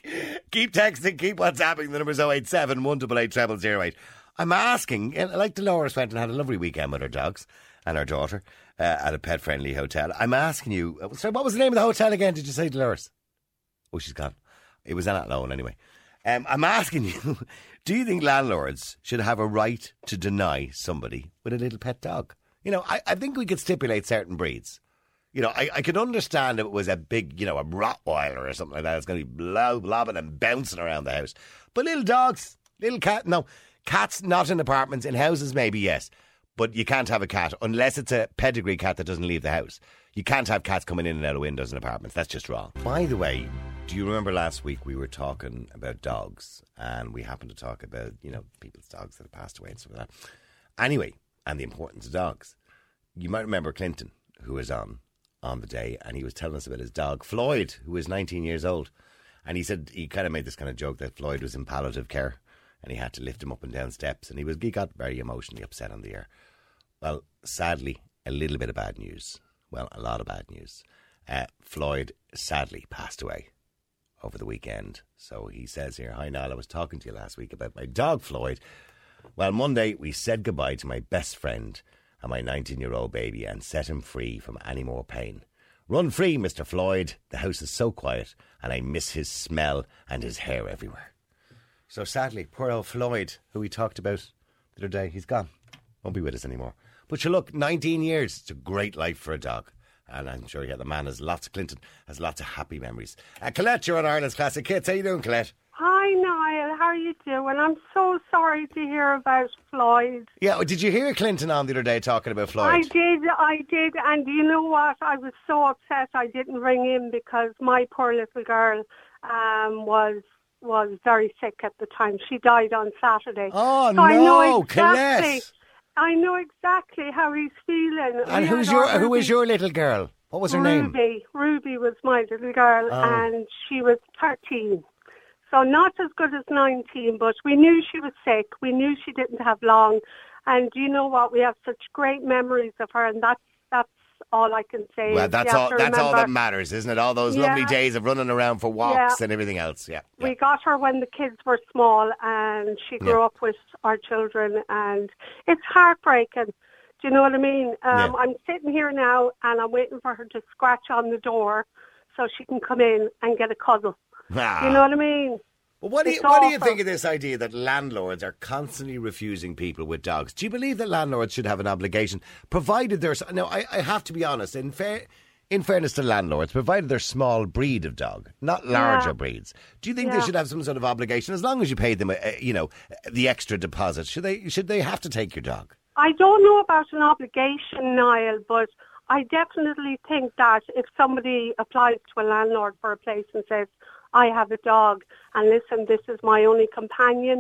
Keep texting, keep WhatsApping. The number's 087 188 0008. I'm asking, like Dolores went and had a lovely weekend with her dogs and her daughter at a pet-friendly hotel. I'm asking you, sorry, what was the name of the hotel again, did you say, Dolores? Oh, she's gone. It was in Athlone anyway. I'm asking you, do you think landlords should have a right to deny somebody with a little pet dog? You know, I think we could stipulate certain breeds. You know, I could understand if it was a big, a Rottweiler or something like that. It's going to be blobbing and bouncing around the house. But little dogs, little cat, no. Cats not in apartments, in houses maybe, yes. But you can't have a cat unless it's a pedigree cat that doesn't leave the house. You can't have cats coming in and out of windows in apartments. That's just wrong. By the way, do you remember last week we were talking about dogs and we happened to talk about, people's dogs that have passed away and stuff like that. Anyway, and the importance of dogs. You might remember Clinton, who was on the day, and he was telling us about his dog, Floyd, who was 19 years old. And he said, he kind of made this kind of joke that Floyd was in palliative care and he had to lift him up and down steps, and he got very emotionally upset on the air. Well, sadly, a little bit of bad news. Well, a lot of bad news. Floyd sadly passed away over the weekend. So he says here, "Hi Niall, I was talking to you last week about my dog Floyd. Well, Monday we said goodbye to my best friend and my 19-year-old baby and set him free from any more pain. Run free, Mr. Floyd. The house is so quiet and I miss his smell and his hair everywhere." So sadly, poor old Floyd, who we talked about the other day, he's gone. Won't be with us anymore. But you look, 19 years, it's a great life for a dog. And I'm sure, the man Clinton has lots of happy memories. Colette, you're on Ireland's Classic Hits. How you doing, Colette? Hi, Niall. How are you doing? I'm so sorry to hear about Floyd. Yeah, did you hear Clinton on the other day talking about Floyd? I did. And you know what? I was so upset I didn't ring in because my poor little girl was very sick at the time. She died on Saturday. Oh, so no, Colette. I know exactly how he's feeling. And who is your little girl? What was her name? Ruby was my little girl, and she was 13. So not as good as 19, but we knew she was sick. We knew she didn't have long. And you know what? We have such great memories of her, and that's all I can say. Well, that's all that matters, isn't it? All those lovely days of running around for walks and everything else. Yeah. We got her when the kids were small, and she grew up with our children, and it's heartbreaking. Do you know what I mean? I'm sitting here now, and I'm waiting for her to scratch on the door so she can come in and get a cuddle. Ah. You know what I mean? Well, what do you think of this idea that landlords are constantly refusing people with dogs? Do you believe that landlords should have an obligation, provided there's... Now, I have to be honest, in fairness to landlords, provided they're small breed of dog, not larger breeds, do you think they should have some sort of obligation, as long as you pay them, the extra deposit? Should they have to take your dog? I don't know about an obligation, Niall, but I definitely think that if somebody applies to a landlord for a place and says, I have a dog, and listen, this is my only companion,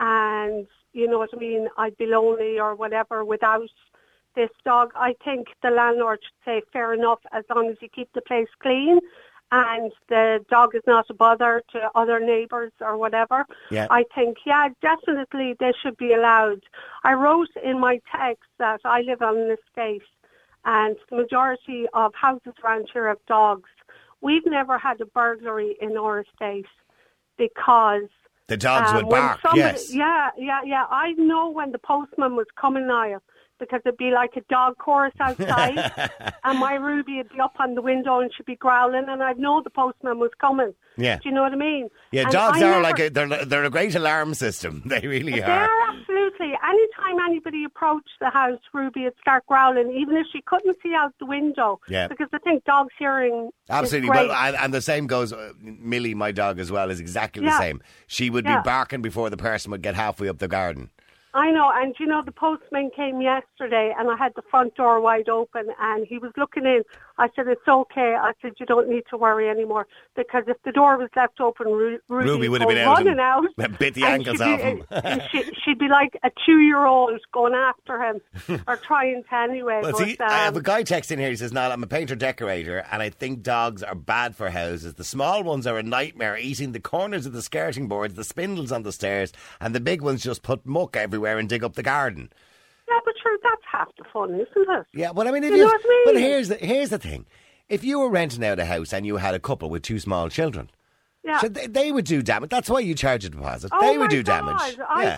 and you know what I mean, I'd be lonely or whatever without this dog, I think the landlord should say, fair enough, as long as you keep the place clean and the dog is not a bother to other neighbours or whatever. Yeah. I think, definitely they should be allowed. I wrote in my text that I live on an estate, and the majority of houses around here have dogs. We've never had a burglary in our estate because... The dogs would bark, yes. Yeah. I know when the postman was coming, Niall, because it'd be like a dog chorus outside, and my Ruby would be up on the window and she'd be growling, and I'd know the postman was coming. Yeah. Do you know what I mean? Yeah, and dogs are they're a great alarm system. They really are. They're absolutely. Anytime anybody approached the house, Ruby would start growling, even if she couldn't see out the window. Yeah. Because I think dogs' hearing absolutely. is great. Well, and the same goes, Millie, my dog as well, is exactly the same. She would be barking before the person would get halfway up the garden. I know, and you know, the postman came yesterday and I had the front door wide open and he was looking in. I said, it's okay. I said, you don't need to worry anymore, because if the door was left open, Ruby would have been running out and bit the ankles off him. She'd be like a 2-year-old going after him, or trying to anyway. Well, see, I have a guy texting here. He says, "Niall, I'm a painter-decorator and I think dogs are bad for houses. The small ones are a nightmare, eating the corners of the skirting boards, the spindles on the stairs, and the big ones just put muck everywhere and dig up the garden." Yeah, but sure, that's half the fun, isn't it? Yeah, but I mean, you know what I mean? But here's the thing. If you were renting out a house and you had a couple with 2 small children, Yeah. So they would do damage. That's why you charge a deposit. Oh they would my do damage. God. I've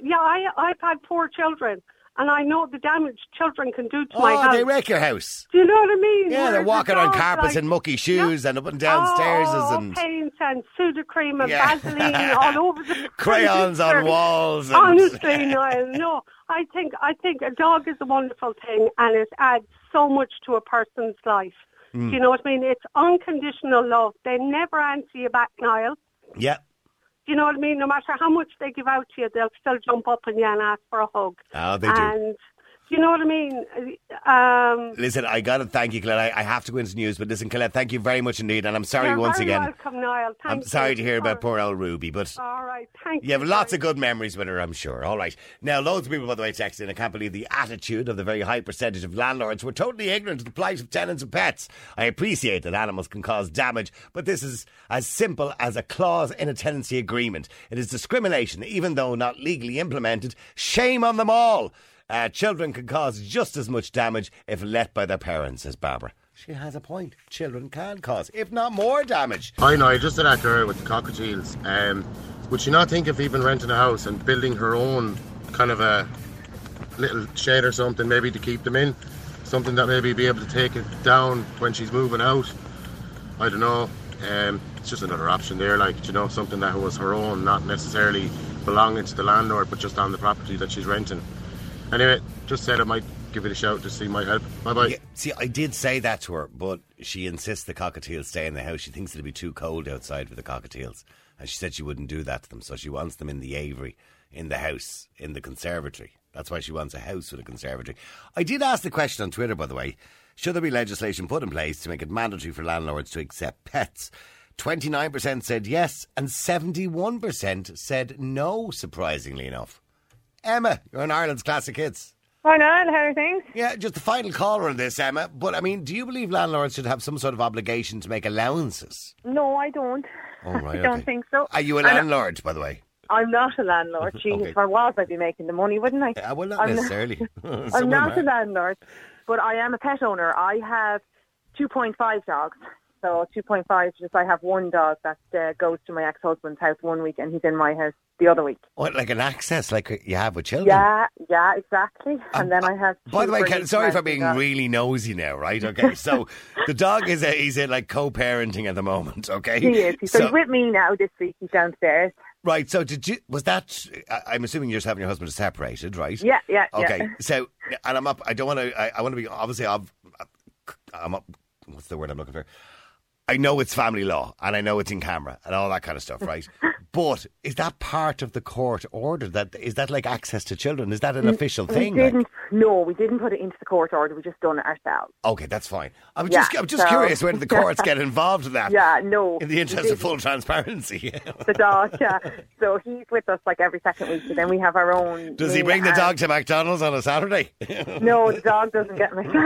had 4 children, and I know the damage children can do to my Oh, house. they wreck your house. Do you know what I mean? Yeah, they're Whereas walking the on dogs, carpets like, in mucky shoes and up and down stairs and paints and Sudocreme and Yeah. Vaseline all over the crayons on furniture. walls. And Honestly, Niall, no. I think a dog is a wonderful thing, and it adds so much to a person's life. Hmm. Do you know what I mean? It's unconditional love. They never answer you back, Niall. yeah. Do you know what I mean? No matter how much they give out to you, they'll still jump up on you and ask for a hug. Oh, they do. And do you know what I mean? Listen, I got to thank you, Colette. I have to go into news, but listen, Colette, thank you very much indeed. And I'm sorry You're once very again. welcome, Niall. I'm Thank sorry you. to hear about poor old Ruby, but All right, thank you. you have lots of good memories with her, I'm sure. All right. Now, loads of people, by the way, texting. I can't believe the attitude of the very high percentage of landlords who are totally ignorant of the plight of tenants and pets. I appreciate that animals can cause damage, but this is as simple as a clause in a tenancy agreement. It is discrimination, even though not legally implemented. Shame on them all. Children can cause just as much damage if let by their parents, says Barbara. She has a point. Children can cause, if not more damage. I know, just to that girl with the cockatiels, would she not think of even renting a house and building her own kind of a little shed or something, maybe to keep them in? Something that maybe be able to take it down when she's moving out. I don't know. It's just another option there, like, you know, something that was her own, not necessarily belonging to the landlord, but just on the property that she's renting. Anyway, just said I might give it a shout to see my help. Bye-bye. Yeah, see, I did say that to her, but she insists the cockatiels stay in the house. She thinks it'll be too cold outside for the cockatiels. And she said she wouldn't do that to them, so she wants them in the aviary, in the house, in the conservatory. That's why she wants a house with a conservatory. I did ask the question on Twitter, by the way, should there be legislation put in place to make it mandatory for landlords to accept pets? 29% said yes, and 71% said no, surprisingly enough. Emma, you're on Ireland's Classic Hits. Hi, Niall, how are things? Yeah, just the final caller on this, Emma. But, I mean, do you believe landlords should have some sort of obligation to make allowances? No, I don't. Oh, right, I don't okay. think so. Are you a landlord, by the way? I'm not a landlord. Gee, Okay. if I was, I'd be making the money, wouldn't I? Well, not I'm necessarily. I'm not a landlord, but I am a pet owner. I have 2.5 dogs. So 2.5, just I have one dog that goes to my ex-husband's house one week and he's in my house the other week. What, like an access like you have with children? Yeah, exactly. And then I have By the way, super sorry for domestic being dogs. really nosy now, right? Okay, so the dog he's in like co-parenting at the moment, okay? He is. He's with me now this week. He's downstairs. Right, so I'm assuming you're just having your husband separated, right? Yeah. Okay, so, and I want to be, obviously, I'm up, what's the word I'm looking for? I know it's family law, and I know it's in camera, and all that kind of stuff, right? But is that part of the court order? Is that like access to children? Is that an official thing? No, we didn't put it into the court order. We just done it ourselves. Okay, that's fine. I'm just curious when the courts get involved in that. Yeah, no. In the interest of full transparency. The dog, yeah. So he's with us like every second week, and then we have our own. Does he bring the dog to McDonald's on a Saturday? No, the dog doesn't get me.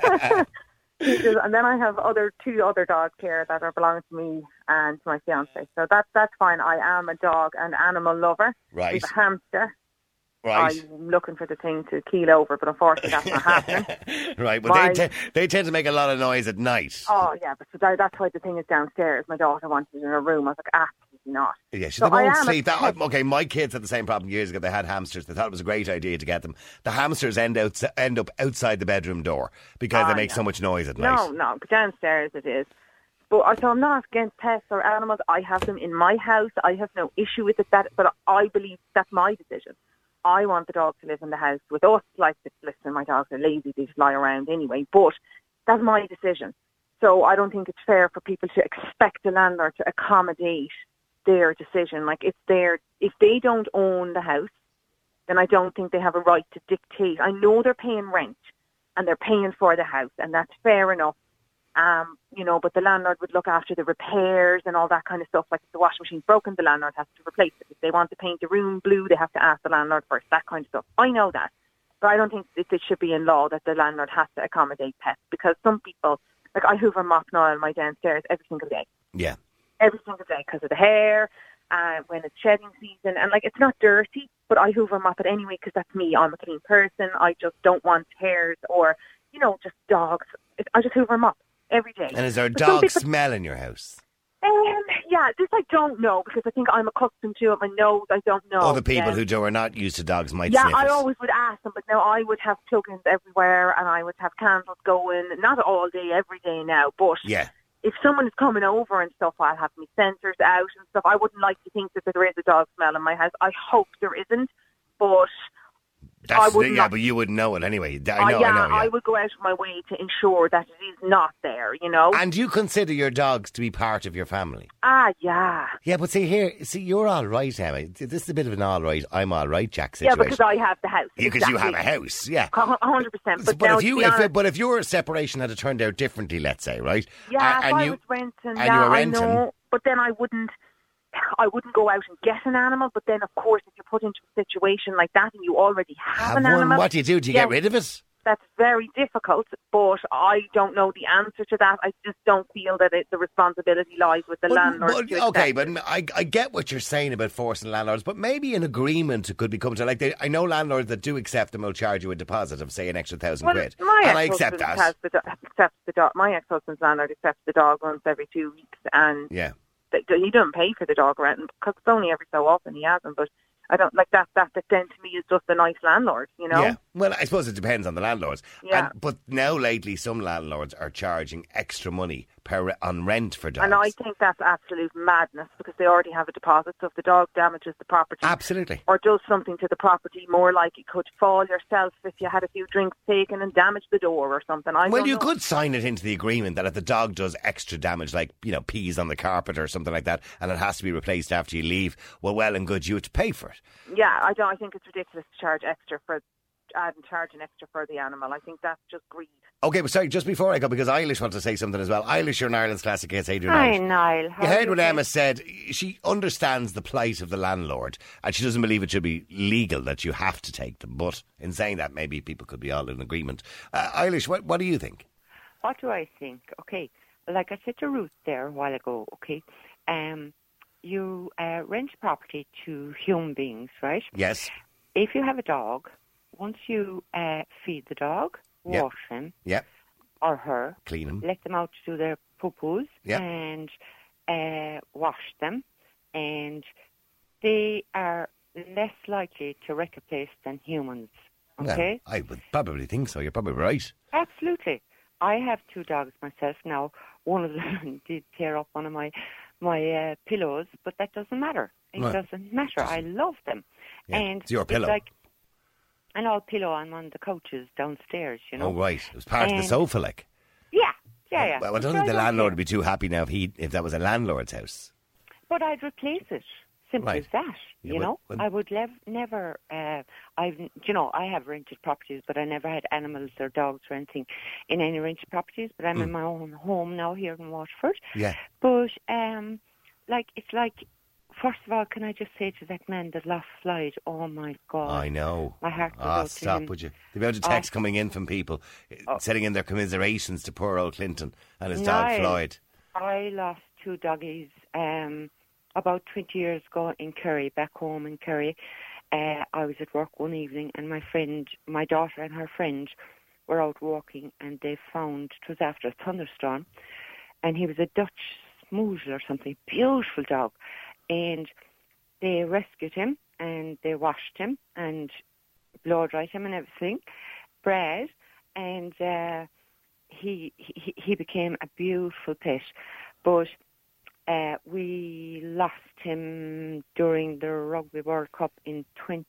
And then I have two other dogs here that are belonging to me and to my fiance. So that's fine. I am a dog and animal lover. Right. We have a hamster. Right. I'm looking for the thing to keel over, but unfortunately that's not happening. Right. Well, they tend to make a lot of noise at night. Oh, yeah, but that's why the thing is downstairs. My daughter wanted it in her room. I was like, absolutely not. Yeah, they won't sleep. Okay, my kids had the same problem years ago. They had hamsters. They thought it was a great idea to get them. The hamsters end up outside the bedroom door because they make so much noise at night. No, but downstairs it is. But so I'm not against pets or animals. I have them in my house. I have no issue with it. But I believe that's my decision. I want the dog to live in the house with us. Like, listen, my dogs are lazy. They just lie around anyway. But that's my decision. So I don't think it's fair for people to expect the landlord to accommodate their decision. Like, if they don't own the house, then I don't think they have a right to dictate. I know they're paying rent and they're paying for the house, and that's fair enough. But the landlord would look after the repairs and all that kind of stuff. Like, if the washing machine's broken, the landlord has to replace it. If they want to paint the room blue, they have to ask the landlord first, that kind of stuff. I know that. But I don't think it should be in law that the landlord has to accommodate pets, because some people, like, I hoover mop Niall my downstairs every single day. Yeah. Every single day because of the hair, when it's shedding season. And, like, it's not dirty, but I hoover mop it anyway because that's me. I'm a clean person. I just don't want hairs or, just dogs. I just hoover mop every day. And is there a dog smell in your house? Yeah, Yeah, this I don't know because I think I'm accustomed to it. My nose, I don't know. Other people who are not used to dogs might Yeah, sniff I it. always would ask them, but now I would have plug-ins everywhere and I would have candles going, not all day, every day now, but Yeah. if someone is coming over and stuff, I'll have my sensors out and stuff. I wouldn't like to think that there is a dog smell in my house. I hope there isn't, but But you wouldn't know it anyway. I know. I would go out of my way to ensure that it is not there, you know. And you consider your dogs to be part of your family? Yeah. Yeah, but see, you're all right, Emma. This is a bit of an all right, I'm all right, Jack situation. Yeah, because I have the house. Because you have a house, yeah. 100%. But if your separation had turned out differently, let's say, right? Yeah, if I was renting, I know. But then I wouldn't go out and get an animal, but then of course if you're put into a situation like that and you already have an animal, what do you do? Do you get rid of it? That's very difficult, but I don't know the answer to that. I just don't feel that the responsibility lies with the landlord. But I get what you're saying about forcing landlords, but maybe an agreement could be come to. I know landlords that do accept them will charge you a deposit of, say, an extra £1,000, and I accept that. My ex-husband's landlord accepts the dog once every 2 weeks, and he doesn't pay for the dog renting because it's only every so often he has them, but I don't like that. That then to me is just a nice landlord, you know. Yeah. Well, I suppose it depends on the landlords. Yeah. But now lately, some landlords are charging extra money on rent for dogs. And I think that's absolute madness because they already have a deposit. So if the dog damages the property, absolutely, or does something to the property, more like it could fall yourself if you had a few drinks taken and damage the door or something. You could sign it into the agreement that if the dog does extra damage, like pees on the carpet or something like that, and it has to be replaced after you leave, well and good, you have to pay for it. Yeah, I think it's ridiculous to charge extra for charging extra for the animal. I think that's just greed. Okay, but sorry, just before I go, because Eilish wants to say something as well. Eilish, you're in Ireland's Classic Hits. How do you know? Hi, Niall. You heard what Emma said. She understands the plight of the landlord, and she doesn't believe it should be legal that you have to take them. But in saying that, maybe people could be all in agreement. Eilish, what do you think? What do I think? Okay, like I said to Ruth there a while ago, okay, you rent property to human beings, right? Yes. If you have a dog, once you feed the dog, wash him, or her, clean him, let them out to do their poo-poos, and wash them, and they are less likely to wreck a place than humans. Okay? Well, I would probably think so. You're probably right. Absolutely. I have 2 dogs myself now. One of them did tear up one of my pillows, but that doesn't matter. It doesn't matter. I love them. Yeah. And it's your pillow. Like an old pillow on one of the couches downstairs, you know. Oh, right. It was part of the sofa, like. Yeah. Well, I don't think the landlord would be too happy now if that was a landlord's house. But I'd replace it. Simple as that, you know. I would never. I have rented properties, but I never had animals or dogs or anything in any rented properties. But I'm in my own home now here in Waterford. Yeah. But it's like. First of all, can I just say to that man that lost Floyd, oh my God. I know. My heart goes out stop, to him. would you? The amount of texts coming in from people sending in their commiserations to poor old Clinton and his dog Floyd. I lost 2 doggies about 20 years ago in Kerry, back home in Kerry. I was at work one evening and my daughter and her friend were out walking and they found, it was after a thunderstorm, and he was a Dutch Smoozle or something, beautiful dog. And they rescued him and they washed him and blow-dried him and everything, bred, and he became a beautiful pet. But we lost him during the Rugby World Cup in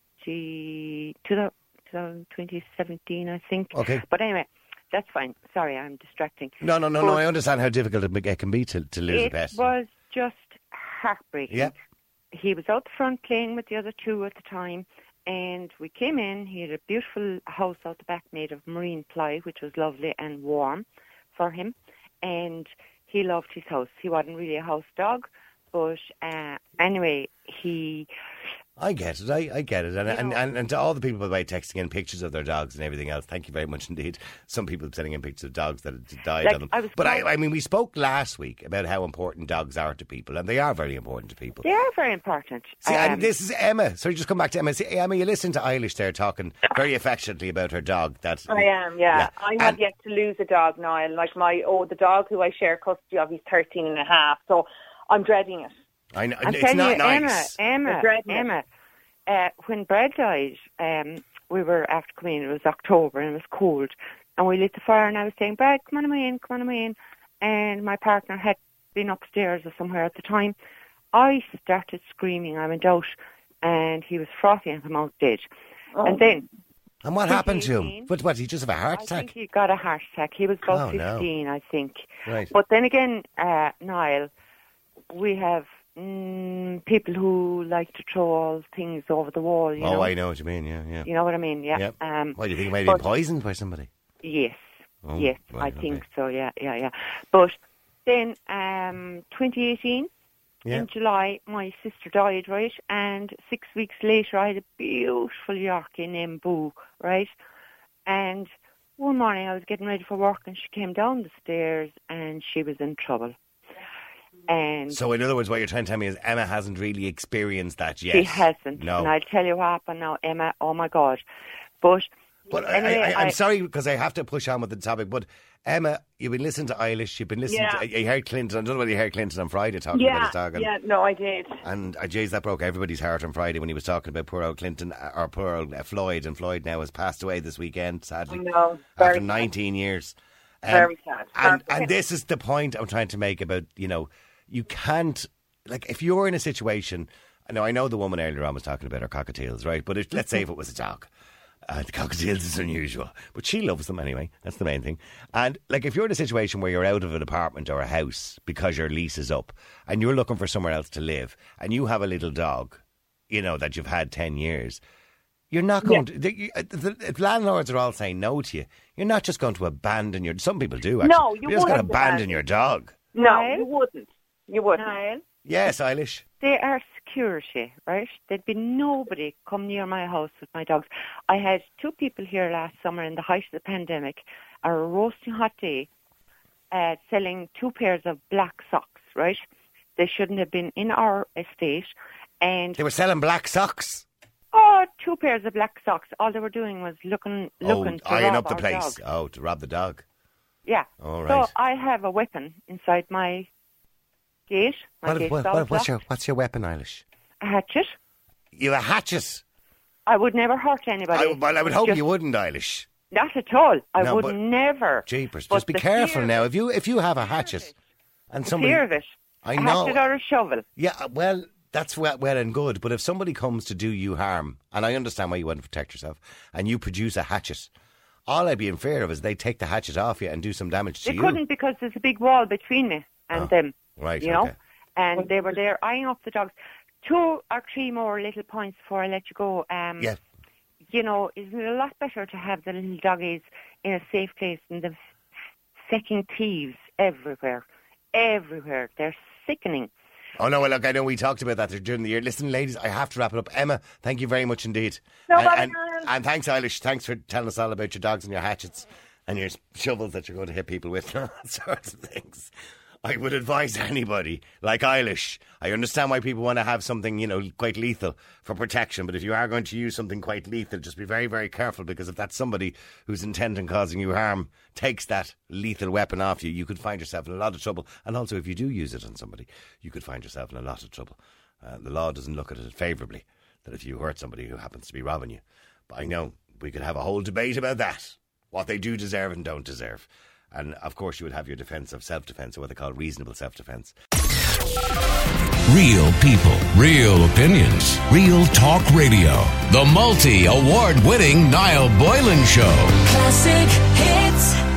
2017, I think. Okay. But anyway, that's fine. Sorry, I'm distracting. No. I understand how difficult it can be to lose a pet. It was just heartbreaking. Yeah. He was out the front playing with the other 2 at the time, and we came in. He had a beautiful house out the back made of marine ply, which was lovely and warm for him, and he loved his house. He wasn't really a house dog, but anyway, I get it. I get it. And to all the people, by the way, texting in pictures of their dogs and everything else, thank you very much indeed. Some people sending in pictures of dogs that had died on them. But I mean, we spoke last week about how important dogs are to people, and they are very important to people. They are very important. See, and this is Emma. Sorry, just come back to Emma. See, Emma, you listen to Eilish there talking very affectionately about her dog. I am, yeah. I have yet to lose a dog, Niall. Like the dog who I share custody of, he's 13 and a half. So I'm dreading it. I know. I'm It's telling not you, nice. Emma, when Brad died, we were after coming in, it was October and it was cold, and we lit the fire and I was saying, Brad, come on away in. And my partner had been upstairs or somewhere at the time. I started screaming, I went out, and he was frothing and came out dead. Oh. And then... And what happened to him? What, did he just have a heart attack? I think he got a heart attack. He was about 15, I think. Right. But then again, Niall, we have people who like to throw all things over the wall, you know? I know what you mean, yeah. You know what I mean, yeah. Yep. Why do you think he might have been poisoned by somebody? Yes. Oh, yes, right, I think so, yeah. But then 2018, in July, my sister died, right? And 6 weeks later, I had a beautiful Yorkie named Boo, right? And one morning, I was getting ready for work, and she came down the stairs, and she was in trouble. And so, in other words, what you're trying to tell me is Emma hasn't really experienced that yet. She hasn't. No. And I'll tell you what happened now, Emma. Oh, my God. But anyway, I'm sorry because I have to push on with the topic, but Emma, you've been listening to Eilish, you've been listening to... You heard Clinton, I don't know whether you heard Clinton on Friday talking about his dog. No, I did. And, jeez, that broke everybody's heart on Friday when he was talking about poor old Clinton, or poor old Floyd, and Floyd now has passed away this weekend, sadly. No, after 19 years. Very sad. And this is the point I'm trying to make about, you can't, like, if you're in a situation... I know the woman earlier on was talking about her cockatiels, right? But let's say if it was a dog. The cockatiels is unusual, but she loves them anyway. That's the main thing. And like, if you're in a situation where you're out of an apartment or a house because your lease is up and you're looking for somewhere else to live and you have a little dog, that you've had 10 years, you're not going to... If landlords are all saying no to you, you're not just going to abandon your... Some people do, actually. No, you're just going to abandon your dog. No, you wouldn't. Niall? Yes, Eilish. They are security, right? There'd be nobody come near my house with my dogs. I had 2 people here last summer in the height of the pandemic, a roasting hot day, selling 2 pairs of black socks, right? They shouldn't have been in our estate. And they were selling black socks? Oh, 2 pairs of black socks. All they were doing was looking to eyeing rob up the our place. dog. Oh, to rob the dog. Yeah. All right. So I have a weapon inside my gate. What's your weapon, Eilish? A hatchet. You have a hatchet? I would never hurt anybody. I would hope you wouldn't, Eilish. Not at all. I would never. Jeepers, just be careful now. If you have a hatchet and somebody... fear of it. I know. A hatchet or a shovel. Yeah, well, that's well and good, but if somebody comes to do you harm, and I understand why you want to protect yourself, and you produce a hatchet, all I'd be in fear of is they take the hatchet off you and do some damage to you. They couldn't, because there's a big wall between me and them. Right, you know? And they were there eyeing up the dogs. 2 or 3 more little points before I let you go. Yeah. Isn't it a lot better to have the little doggies in a safe place than the second thieves everywhere? Everywhere. They're sickening. Oh, no, well, look, I know we talked about that during the year. Listen, ladies, I have to wrap it up. Emma, thank you very much indeed. And thanks, Eilish. Thanks for telling us all about your dogs and your hatchets and your shovels that you're going to hit people with and all that sorts of things. I would advise anybody, like Eilish, I understand why people want to have something, quite lethal for protection, but if you are going to use something quite lethal, just be very, very careful, because if that's somebody who's intent on causing you harm takes that lethal weapon off you, you could find yourself in a lot of trouble. And also, if you do use it on somebody, you could find yourself in a lot of trouble. The law doesn't look at it favourably, that if you hurt somebody who happens to be robbing you. But I know we could have a whole debate about that, what they do deserve and don't deserve. And, of course, you would have your defence of self-defence, or what they call reasonable self-defence. Real people, real opinions, real talk radio. The multi-award-winning Niall Boylan Show. Classic hits.